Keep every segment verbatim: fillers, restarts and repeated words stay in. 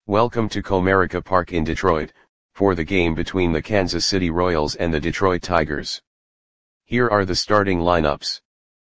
Welcome to Comerica Park in Detroit, for the game between the Kansas City Royals and the Detroit Tigers. Here are the starting lineups.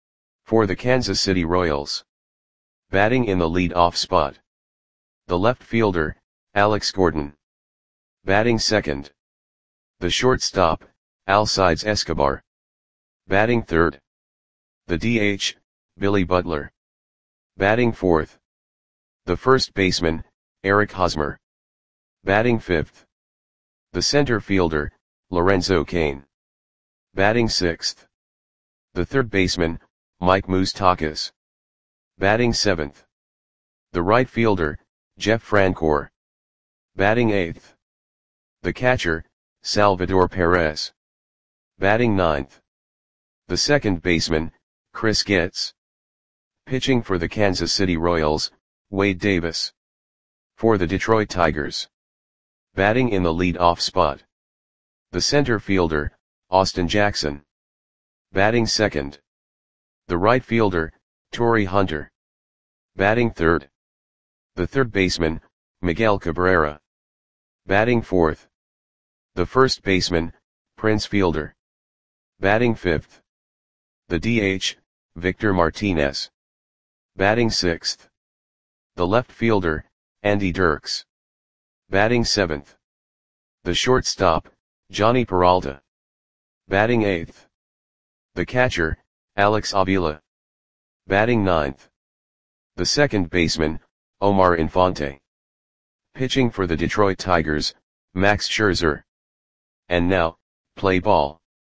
For the Kansas City Royals. Batting in the lead-off spot. The left fielder, Alex Gordon. Batting second. The shortstop, Alcides Escobar. Batting third. The D H, Billy Butler. Batting fourth. The first baseman, Eric Hosmer. Batting fifth. The center fielder, Lorenzo Cain. Batting sixth. The third baseman, Mike Moustakas. Batting seventh. The right fielder, Jeff Francoeur. Batting eighth. The catcher, Salvador Perez. Batting ninth. The second baseman, Chris Getz. Pitching for the Kansas City Royals, Wade Davis. For the Detroit Tigers. Batting in the lead-off spot. The center fielder, Austin Jackson. Batting second. The right fielder, Torii Hunter. Batting third. The third baseman, Miguel Cabrera. Batting fourth. The first baseman, Prince Fielder. Batting fifth. The D H, Victor Martinez. Batting sixth. The left fielder, Andy Dirks. Batting seventh. The shortstop, Johnny Peralta. Batting eighth. The catcher, Alex Avila. Batting ninth. The second baseman, Omar Infante. Pitching for the Detroit Tigers, Max Scherzer. And now, play ball.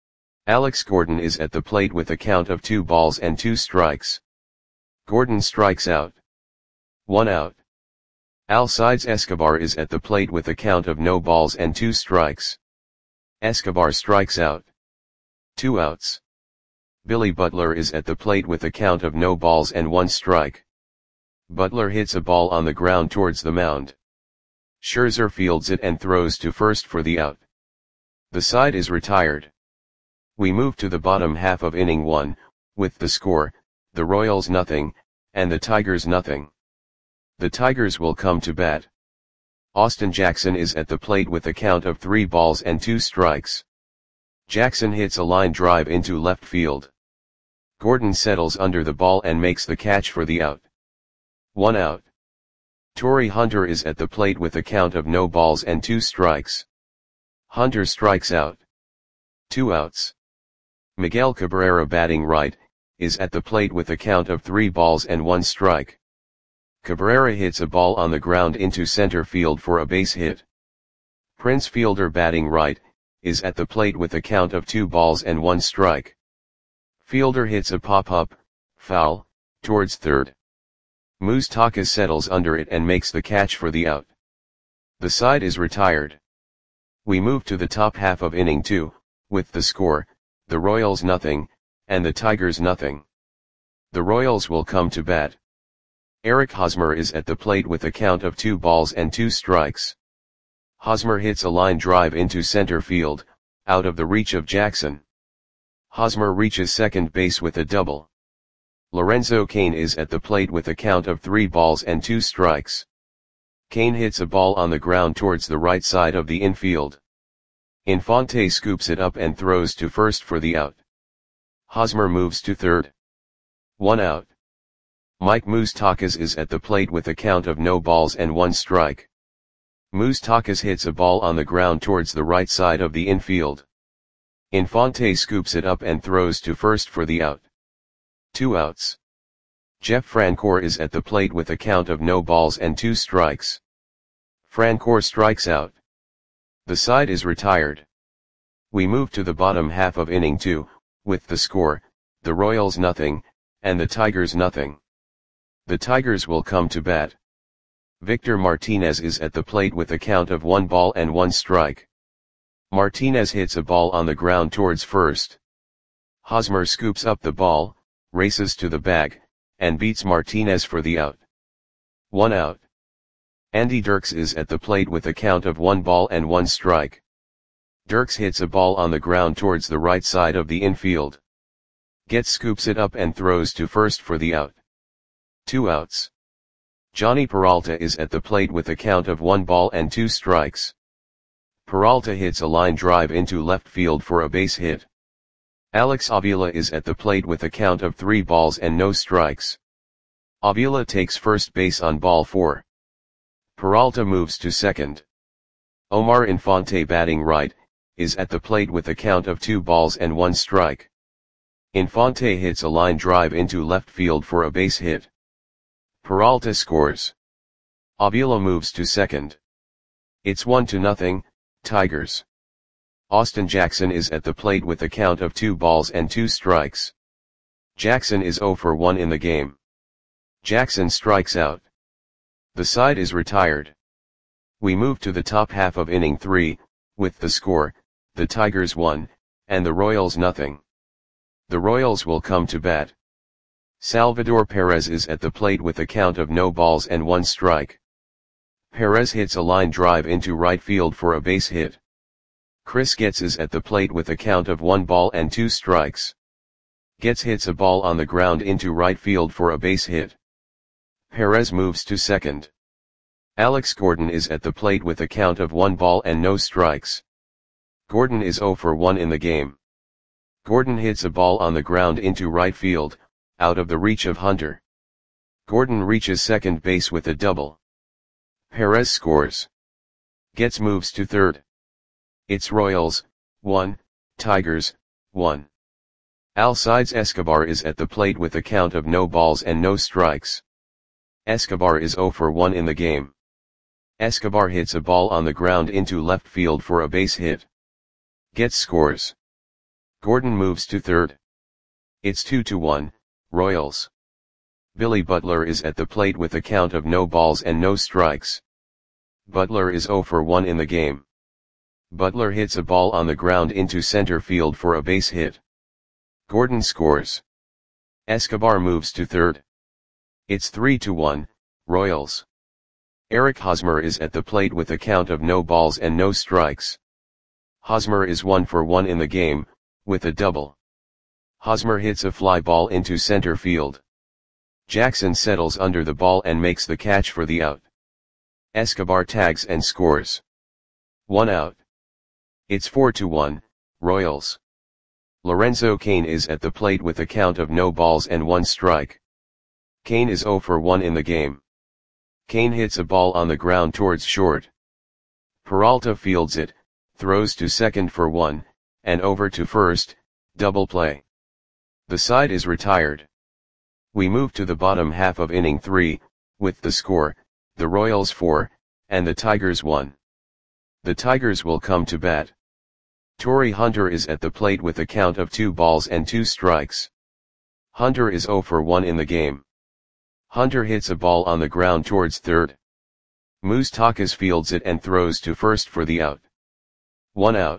Alex Gordon is at the plate with a count of two balls and two strikes. Gordon strikes out. One out. Alcides Escobar is at the plate with a count of no balls and two strikes. Escobar strikes out. Two outs. Billy Butler is at the plate with a count of no balls and one strike. Butler hits a ball on the ground towards the mound. Scherzer fields it and throws to first for the out. The side is retired. We move to the bottom half of inning one, with the score, the Royals nothing, and the Tigers nothing. The Tigers will come to bat. Austin Jackson is at the plate with a count of three balls and two strikes. Jackson hits a line drive into left field. Gordon settles under the ball and makes the catch for the out. One out. Torii Hunter is at the plate with a count of no balls and two strikes. Hunter strikes out. Two outs. Miguel Cabrera, batting right, is at the plate with a count of three balls and one strike. Cabrera hits a ball on the ground into center field for a base hit. Prince Fielder, batting right, is at the plate with a count of two balls and one strike. Fielder hits a pop-up, foul, towards third. Moustakas settles under it and makes the catch for the out. The side is retired. We move to the top half of inning two, with the score, the Royals nothing, and the Tigers nothing. The Royals will come to bat. Eric Hosmer is at the plate with a count of two balls and two strikes. Hosmer hits a line drive into center field, out of the reach of Jackson. Hosmer reaches second base with a double. Lorenzo Cain is at the plate with a count of three balls and two strikes. Cain hits a ball on the ground towards the right side of the infield. Infante scoops it up and throws to first for the out. Hosmer moves to third. One out. Mike Moustakas is at the plate with a count of no balls and one strike. Moustakas hits a ball on the ground towards the right side of the infield. Infante scoops it up and throws to first for the out. Two outs. Jeff Francoeur is at the plate with a count of no balls and two strikes. Francoeur strikes out. The side is retired. We move to the bottom half of inning two, with the score, the Royals nothing, and the Tigers nothing. The Tigers will come to bat. Victor Martinez is at the plate with a count of one ball and one strike. Martinez hits a ball on the ground towards first. Hosmer scoops up the ball, races to the bag, and beats Martinez for the out. One out. Andy Dirks is at the plate with a count of one ball and one strike. Dirks hits a ball on the ground towards the right side of the infield. Getz scoops it up and throws to first for the out. Two outs. Johnny Peralta is at the plate with a count of one ball and two strikes. Peralta hits a line drive into left field for a base hit. Alex Avila is at the plate with a count of three balls and no strikes. Avila takes first base on ball four. Peralta moves to second. Omar Infante, batting right, is at the plate with a count of two balls and one strike. Infante hits a line drive into left field for a base hit. Peralta scores. Avila moves to second. It's one to nothing, Tigers. Austin Jackson is at the plate with a count of two balls and two strikes. Jackson is zero for one in the game. Jackson strikes out. The side is retired. We move to the top half of inning three, with the score, the Tigers one, and the Royals nothing. The Royals will come to bat. Salvador Perez is at the plate with a count of no balls and one strike. Perez hits a line drive into right field for a base hit. Chris Getz is at the plate with a count of one ball and two strikes. Getz hits a ball on the ground into right field for a base hit. Perez moves to second. Alex Gordon is at the plate with a count of one ball and no strikes. Gordon is zero for one in the game. Gordon hits a ball on the ground into right field, out of the reach of Hunter. Gordon reaches second base with a double. Perez scores. Getz moves to third. It's Royals, one, Tigers, one. Alcides Escobar is at the plate with a count of no balls and no strikes. Escobar is zero for one in the game. Escobar hits a ball on the ground into left field for a base hit. Getz scores. Gordon moves to third. It's two to one, Royals. Billy Butler is at the plate with a count of no balls and no strikes. Butler is zero for one in the game. Butler hits a ball on the ground into center field for a base hit. Gordon scores. Escobar moves to third. It's three to one, Royals. Eric Hosmer is at the plate with a count of no balls and no strikes. Hosmer is one for one in the game, with a double. Hosmer hits a fly ball into center field. Jackson settles under the ball and makes the catch for the out. Escobar tags and scores. One out. It's four to one, Royals. Lorenzo Cain is at the plate with a count of no balls and one strike. Cain is zero for one in the game. Cain hits a ball on the ground towards short. Peralta fields it, throws to second for one, and over to first, double play. The side is retired. We move to the bottom half of inning three, with the score, the Royals four, and the Tigers one. The Tigers will come to bat. Torrey Hunter is at the plate with a count of two balls and two strikes. Hunter is zero for one in the game. Hunter hits a ball on the ground towards third. Moustakas fields it and throws to first for the out. One out.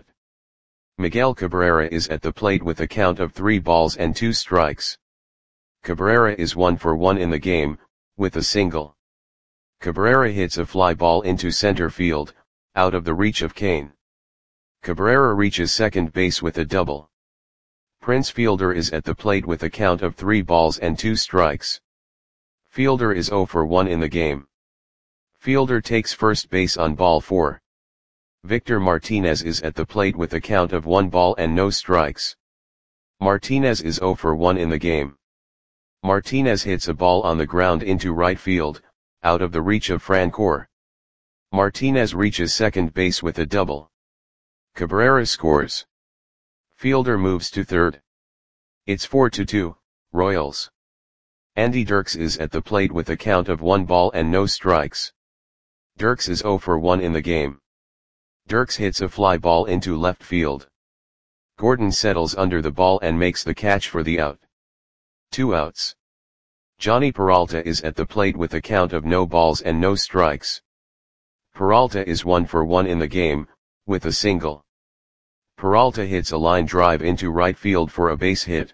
Miguel Cabrera is at the plate with a count of three balls and two strikes. Cabrera is one for one in the game, with a single. Cabrera hits a fly ball into center field, out of the reach of Cain. Cabrera reaches second base with a double. Prince Fielder is at the plate with a count of three balls and two strikes. Fielder is zero for one in the game. Fielder takes first base on ball four. Victor Martinez is at the plate with a count of one ball and no strikes. Martinez is zero for one in the game. Martinez hits a ball on the ground into right field, out of the reach of Francoeur. Martinez reaches second base with a double. Cabrera scores. Fielder moves to third. It's four to two, Royals. Andy Dirks is at the plate with a count of one ball and no strikes. Dirks is zero for one in the game. Dirks hits a fly ball into left field. Gordon settles under the ball and makes the catch for the out. Two outs. Johnny Peralta is at the plate with a count of no balls and no strikes. Peralta is one for one in the game, with a single. Peralta hits a line drive into right field for a base hit.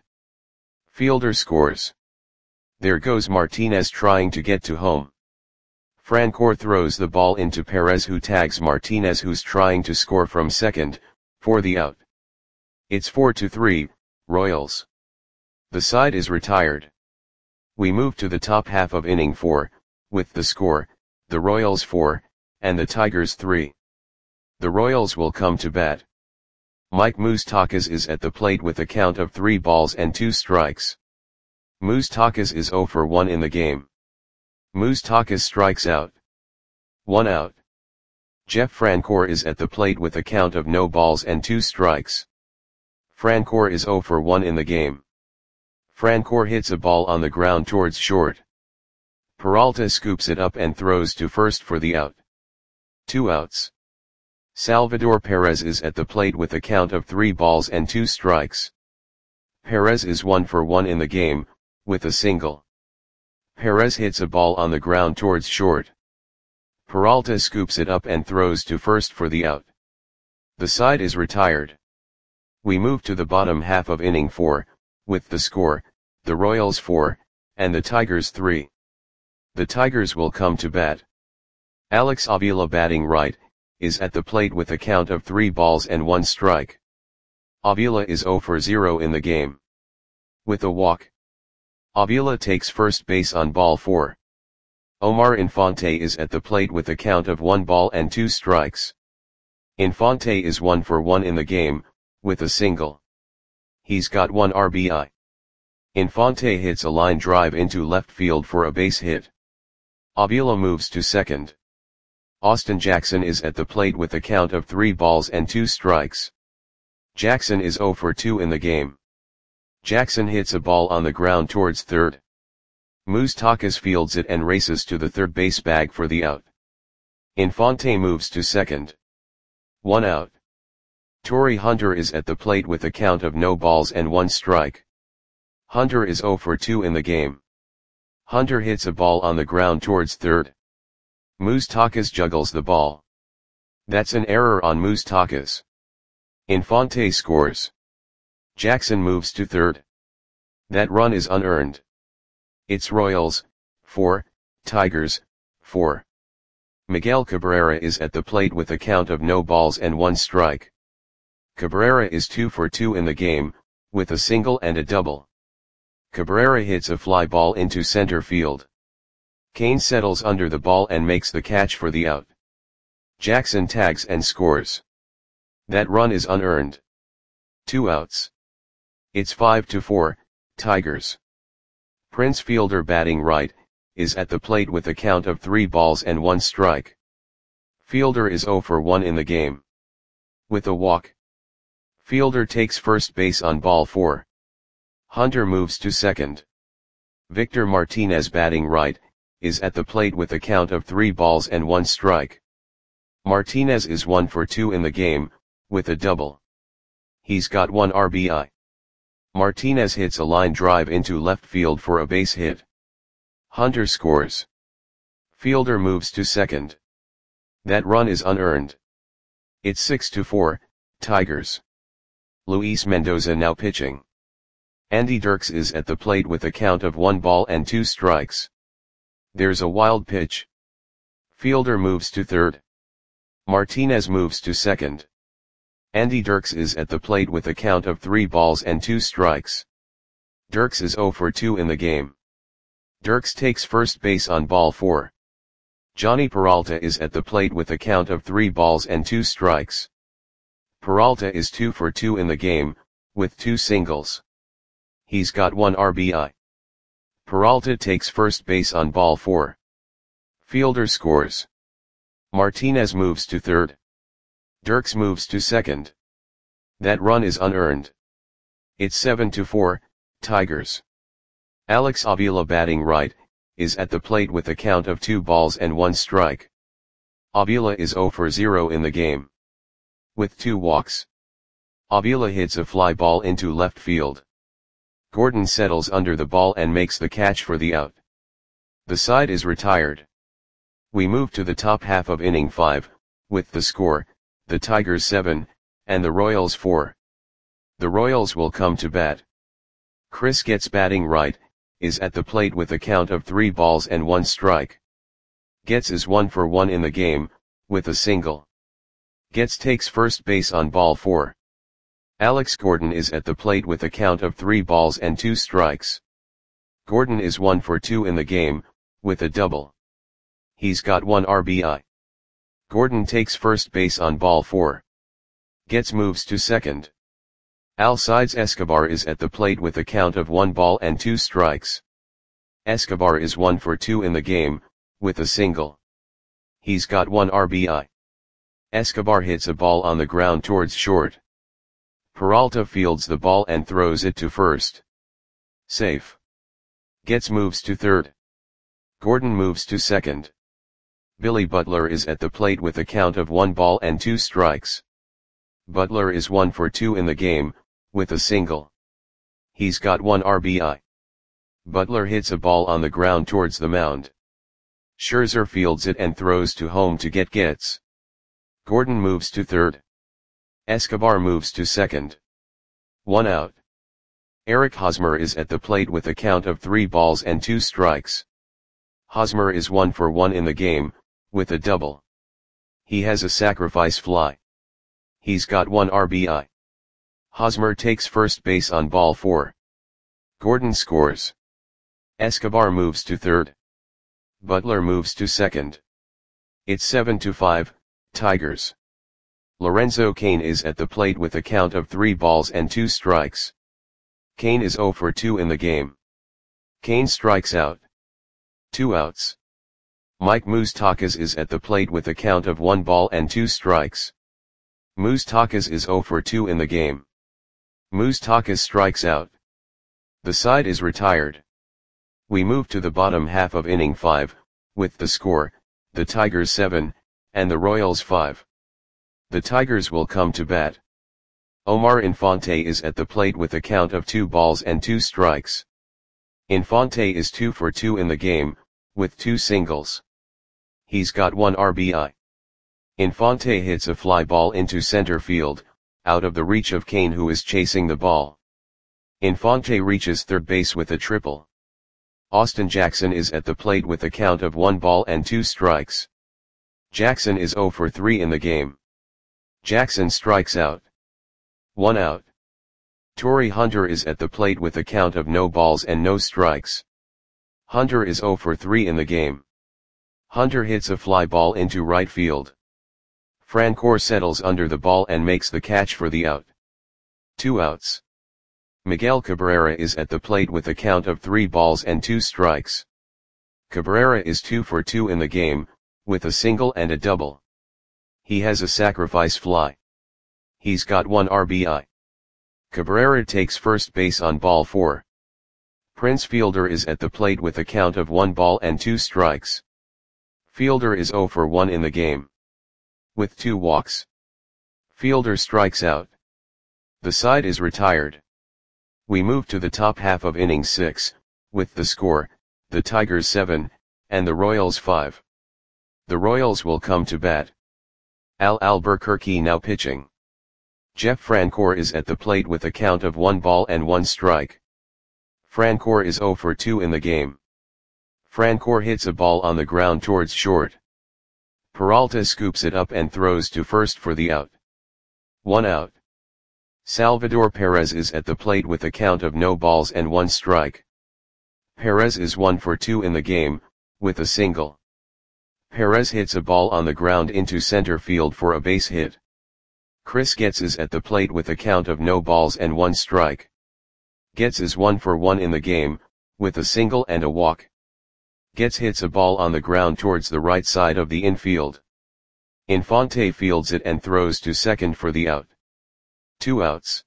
Fielder scores. There goes Martinez trying to get to home. Francoeur throws the ball into Perez, who tags Martinez, who's trying to score from second, for the out. It's four to three, Royals. The side is retired. We move to the top half of inning four, with the score, the Royals four, and the Tigers three. The Royals will come to bat. Mike Moustakas is at the plate with a count of three balls and two strikes. Moustakas is zero for one in the game. Moustakas strikes out. One out. Jeff Francoeur is at the plate with a count of no balls and two strikes. Francoeur is zero for one in the game. Francoeur hits a ball on the ground towards short. Peralta scoops it up and throws to first for the out. Two outs. Salvador Perez is at the plate with a count of three balls and two strikes. Perez is one for one in the game, with a single. Perez hits a ball on the ground towards short. Peralta scoops it up and throws to first for the out. The side is retired. We move to the bottom half of inning four, with the score, the Royals four, and the Tigers three. The Tigers will come to bat. Alex Avila, batting right, is at the plate with a count of three balls and one strike. Avila is zero for zero in the game. With a walk. Avila takes first base on ball four. Omar Infante is at the plate with a count of one ball and two strikes. Infante is one for one in the game, with a single. He's got one R B I. Infante hits a line drive into left field for a base hit. Avila moves to second. Austin Jackson is at the plate with a count of three balls and two strikes. Jackson is zero for two in the game. Jackson hits a ball on the ground towards third. Moustakas fields it and races to the third base bag for the out. Infante moves to second. One out. Torrey Hunter is at the plate with a count of no balls and one strike. Hunter is zero for two in the game. Hunter hits a ball on the ground towards third. Moustakas juggles the ball. That's an error on Moustakas. Infante scores. Jackson moves to third. That run is unearned. It's Royals, four, Tigers, four. Miguel Cabrera is at the plate with a count of no balls and one strike. Cabrera is two for two in the game, with a single and a double. Cabrera hits a fly ball into center field. Kane settles under the ball and makes the catch for the out. Jackson tags and scores. That run is unearned. Two outs. It's five to four, Tigers. Prince Fielder, batting right, is at the plate with a count of three balls and one strike. Fielder is zero for one in the game. With a walk. Fielder takes first base on ball four. Hunter moves to second. Victor Martinez, batting right, is at the plate with a count of three balls and one strike. Martinez is one for two in the game, with a double. He's got one R B I. Martinez hits a line drive into left field for a base hit. Hunter scores. Fielder moves to second. That run is unearned. It's six to four, Tigers. Luis Mendoza now pitching. Andy Dirks is at the plate with a count of one ball and two strikes. There's a wild pitch. Fielder moves to third. Martinez moves to second. Andy Dirks is at the plate with a count of three balls and two strikes. Dirks is zero for two in the game. Dirks takes first base on ball four. Johnny Peralta is at the plate with a count of three balls and two strikes. Peralta is two for two in the game, with two singles. He's got one R B I. Peralta takes first base on ball four. Fielder scores. Martinez moves to third. Dirks moves to second. That run is unearned. It's seven to four, Tigers. Alex Avila, batting right, is at the plate with a count of two balls and one strike. Avila is zero for zero in the game. With two walks. Avila hits a fly ball into left field. Gordon settles under the ball and makes the catch for the out. The side is retired. We move to the top half of inning five, with the score, the Tigers seven, and the Royals four. The Royals will come to bat. Chris Getz, batting right, is at the plate with a count of three balls and one strike. Getz is one for one in the game, with a single. Getz takes first base on ball four. Alex Gordon is at the plate with a count of three balls and two strikes. Gordon is one for two in the game, with a double. He's got one R B I. Gordon takes first base on ball four. Gets moves to second. Alcides Escobar is at the plate with a count of one ball and two strikes. Escobar is one for two in the game, with a single. He's got one R B I. Escobar hits a ball on the ground towards short. Peralta fields the ball and throws it to first. Safe. Gets moves to third. Gordon moves to second. Billy Butler is at the plate with a count of one ball and two strikes. Butler is one for two in the game, with a single. He's got one R B I. Butler hits a ball on the ground towards the mound. Scherzer fields it and throws to home to get gets. Gordon moves to third. Escobar moves to second. One out. Eric Hosmer is at the plate with a count of three balls and two strikes. Hosmer is one for one in the game, with a double. He has a sacrifice fly. He's got one R B I. Hosmer takes first base on ball four. Gordon scores. Escobar moves to third. Butler moves to second. It's seven to five, Tigers. Lorenzo Cain is at the plate with a count of three balls and two strikes. Cain is zero for two in the game. Cain strikes out. Two outs. Mike Moustakas is at the plate with a count of one ball and two strikes. Moustakas is zero for two in the game. Moustakas strikes out. The side is retired. We move to the bottom half of inning five, with the score, the Tigers seven, and the Royals five. The Tigers will come to bat. Omar Infante is at the plate with a count of two balls and two strikes. Infante is two for two in the game, with two singles. He's got one R B I. Infante hits a fly ball into center field, out of the reach of Cain, who is chasing the ball. Infante reaches third base with a triple. Austin Jackson is at the plate with a count of one ball and two strikes. Jackson is zero for three in the game. Jackson strikes out. One out. Torrey Hunter is at the plate with a count of no balls and no strikes. Hunter is zero for three in the game. Hunter hits a fly ball into right field. Francoeur settles under the ball and makes the catch for the out. Two outs. Miguel Cabrera is at the plate with a count of three balls and two strikes. Cabrera is two for two in the game, with a single and a double. He has a sacrifice fly. He's got one R B I. Cabrera takes first base on ball four. Prince Fielder is at the plate with a count of one ball and two strikes. Fielder is zero for one in the game, with two walks. Fielder strikes out. The side is retired. We move to the top half of inning six, with the score, the Tigers seven, and the Royals five. The Royals will come to bat. Al Albuquerque now pitching. Jeff Francoeur is at the plate with a count of one ball and one strike. Francoeur is zero for two in the game. Francoeur hits a ball on the ground towards short. Peralta scoops it up and throws to first for the out. One out. Salvador Perez is at the plate with a count of no balls and one strike. Perez is one for two in the game, with a single. Perez hits a ball on the ground into center field for a base hit. Chris Getz is at the plate with a count of no balls and one strike. Getz is one for one in the game, with a single and a walk. Getz hits a ball on the ground towards the right side of the infield. Infante fields it and throws to second for the out. Two outs.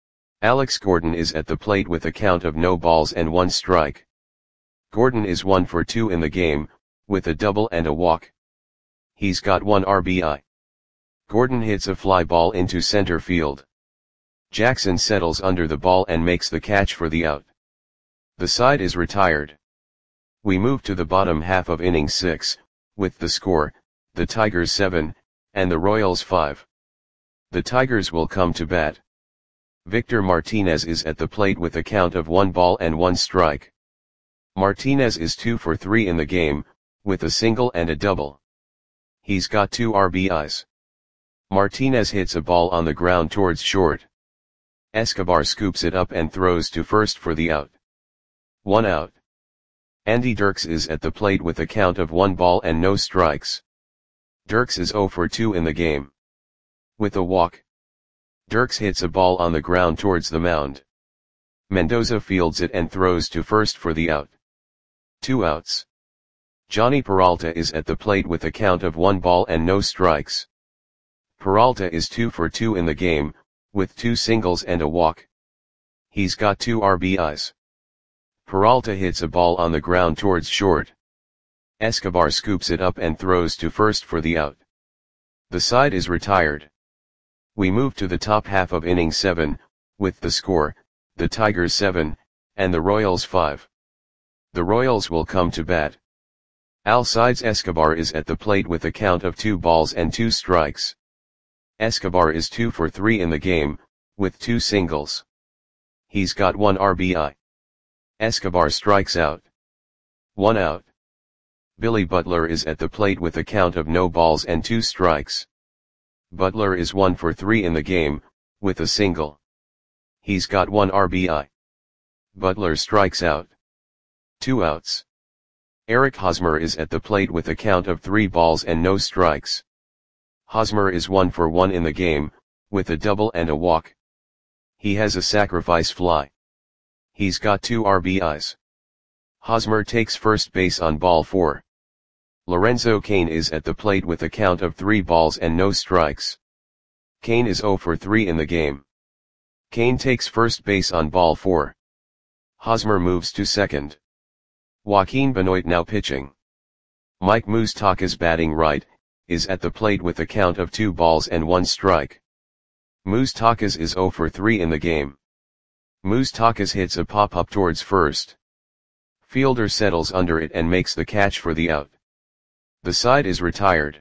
Alex Gordon is at the plate with a count of no balls and one strike. Gordon is one for two in the game, with a double and a walk. He's got one R B I. Gordon hits a fly ball into center field. Jackson settles under the ball and makes the catch for the out. The side is retired. We move to the bottom half of inning six, with the score, the Tigers seven, and the Royals five. The Tigers will come to bat. Victor Martinez is at the plate with a count of one ball and one strike. Martinez is two for three in the game, with a single and a double. He's got two R B Is. Martinez hits a ball on the ground towards short. Escobar scoops it up and throws to first for the out. One out. Andy Dirks is at the plate with a count of one ball and no strikes. Dirks is zero for two in the game. With a walk, Dirks hits a ball on the ground towards the mound. Mendoza fields it and throws to first for the out. Two outs. Johnny Peralta is at the plate with a count of one ball and no strikes. Peralta is two for two in the game, with two singles and a walk. He's got two R B Is. Peralta hits a ball on the ground towards short. Escobar scoops it up and throws to first for the out. The side is retired. We move to the top half of inning seven, with the score, the Tigers seven, and the Royals five. The Royals will come to bat. Alcides Escobar is at the plate with a count of two balls and two strikes. Escobar is two for three in the game, with two singles. He's got one R B I. Escobar strikes out. One out. Billy Butler is at the plate with a count of no balls and two strikes. Butler is one for three in the game, with a single. He's got one R B I. Butler strikes out. Two outs. Eric Hosmer is at the plate with a count of three balls and no strikes. Hosmer is one for one in the game, with a double and a walk. He has a sacrifice fly. He's got two R B Is. Hosmer takes first base on ball four. Lorenzo Cain is at the plate with a count of three balls and no strikes. Cain is zero for three in the game. Cain takes first base on ball four. Hosmer moves to second. Joaquin Benoit now pitching. Mike Moustakas batting right, is at the plate with a count of two balls and one strike. Moustakas is zero for three in the game. Moustakas hits a pop-up towards first. Fielder settles under it and makes the catch for the out. The side is retired.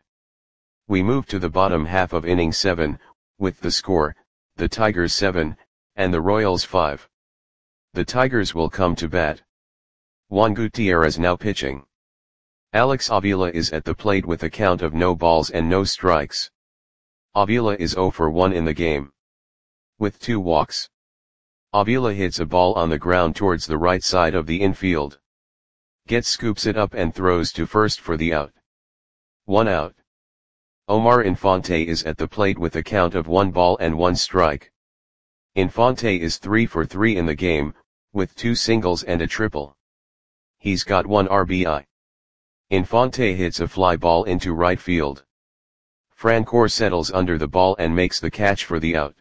We move to the bottom half of inning seven, with the score, the Tigers seven, and the Royals five. The Tigers will come to bat. Juan Gutierrez now pitching. Alex Avila is at the plate with a count of no balls and no strikes. Avila is zero for one in the game. With two walks. Avila hits a ball on the ground towards the right side of the infield. Getz scoops it up and throws to first for the out. One out. Omar Infante is at the plate with a count of one ball and one strike. Infante is three for three in the game, with two singles and a triple. He's got one R B I. Infante hits a fly ball into right field. Francoeur settles under the ball and makes the catch for the out.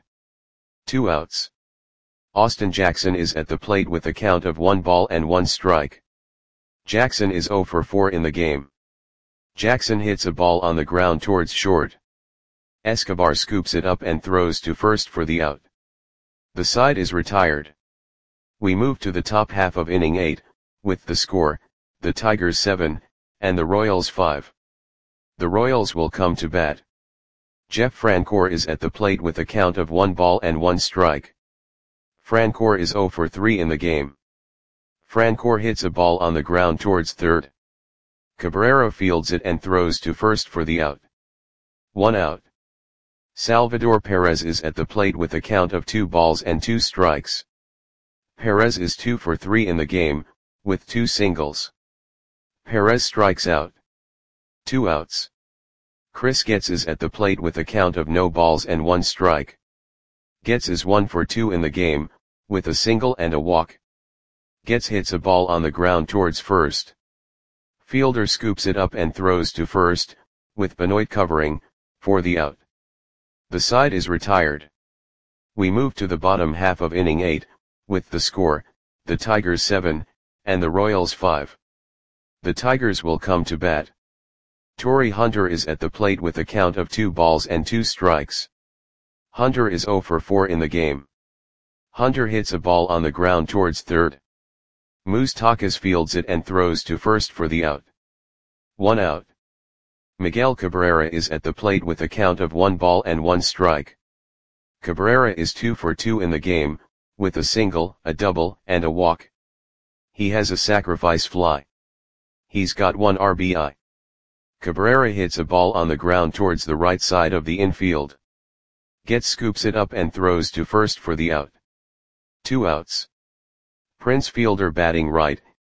Two outs. Austin Jackson is at the plate with a count of one ball and one strike. Jackson is zero for four in the game. Jackson hits a ball on the ground towards short. Escobar scoops it up and throws to first for the out. The side is retired. We move to the top half of inning eight, with the score, the Tigers seven, and the Royals five. The Royals will come to bat. Jeff Francoeur is at the plate with a count of one ball and one strike. Francoeur is zero for three in the game. Francoeur hits a ball on the ground towards third. Cabrera fields it and throws to first for the out. One out. Salvador Perez is at the plate with a count of two balls and two strikes. Perez is two for three in the game, with two singles. Perez strikes out. Two outs. Chris Getz is at the plate with a count of no balls and one strike. Getz is one for two in the game, with a single and a walk. Getz hits a ball on the ground towards first. Fielder scoops it up and throws to first, with Benoit covering, for the out. The side is retired. We move to the bottom half of inning eight, with the score, the Tigers seven, and the Royals five. The Tigers will come to bat. Torrey Hunter is at the plate with a count of two balls and two strikes. Hunter is zero for four in the game. Hunter hits a ball on the ground towards third. Moustakas fields it and throws to first for the out. One out. Miguel Cabrera is at the plate with a count of one ball and one strike. Cabrera is two for two in the game, with a single, a double, and a walk. He has a sacrifice fly. He's got one R B I. Cabrera hits a ball on the ground towards the right side of the infield. Getz scoops it up and throws to first for the out. Two outs. Prince Fielder batting right,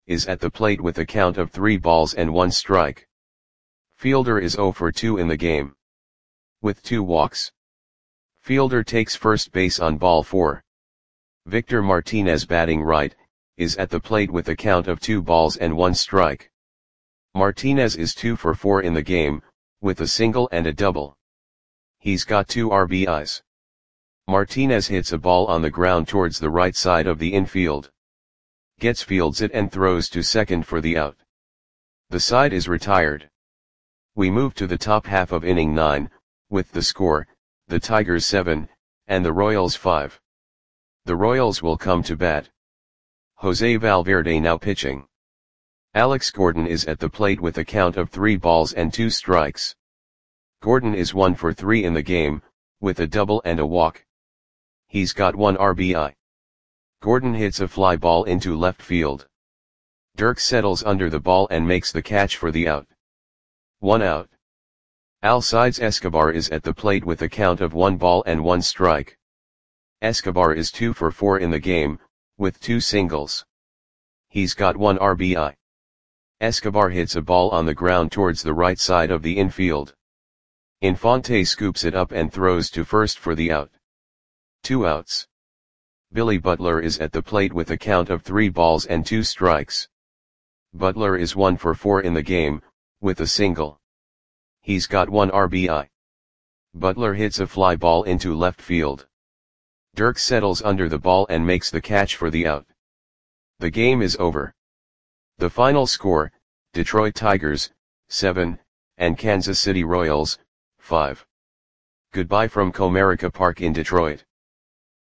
is at the plate with a count of three balls and one strike. Fielder is zero for two in the game, with two walks. Fielder takes first base on ball four. Victor Martinez, batting right, is at the plate with a count of two balls and one strike. Martinez is two for four in the game, with a single and a double. He's got two R B Is. Martinez hits a ball on the ground towards the right side of the infield. Getz fields it and throws to second for the out. The side is retired. We move to the top half of inning nine, with the score, the Tigers seven, and the Royals five. The Royals will come to bat. Jose Valverde now pitching. Alex Gordon is at the plate with a count of three balls and two strikes. Gordon is one for three in the game, with a double and a walk. He's got one R B I. Gordon hits a fly ball into left field. Dirk settles under the ball and makes the catch for the out. One out. Alcides Escobar is at the plate with a count of one ball and one strike. Escobar is two for four in the game, with two singles. He's got one R B I. Escobar hits a ball on the ground towards the right side of the infield. Infante scoops it up and throws to first for the out. Two outs. Billy Butler is at the plate with a count of three balls and two strikes. Butler is one for four in the game, with a single. He's got one R B I. Butler hits a fly ball into left field. Dirk settles under the ball and makes the catch for the out. The game is over. The final score, Detroit Tigers, seven, and Kansas City Royals, five. Goodbye from Comerica Park in Detroit.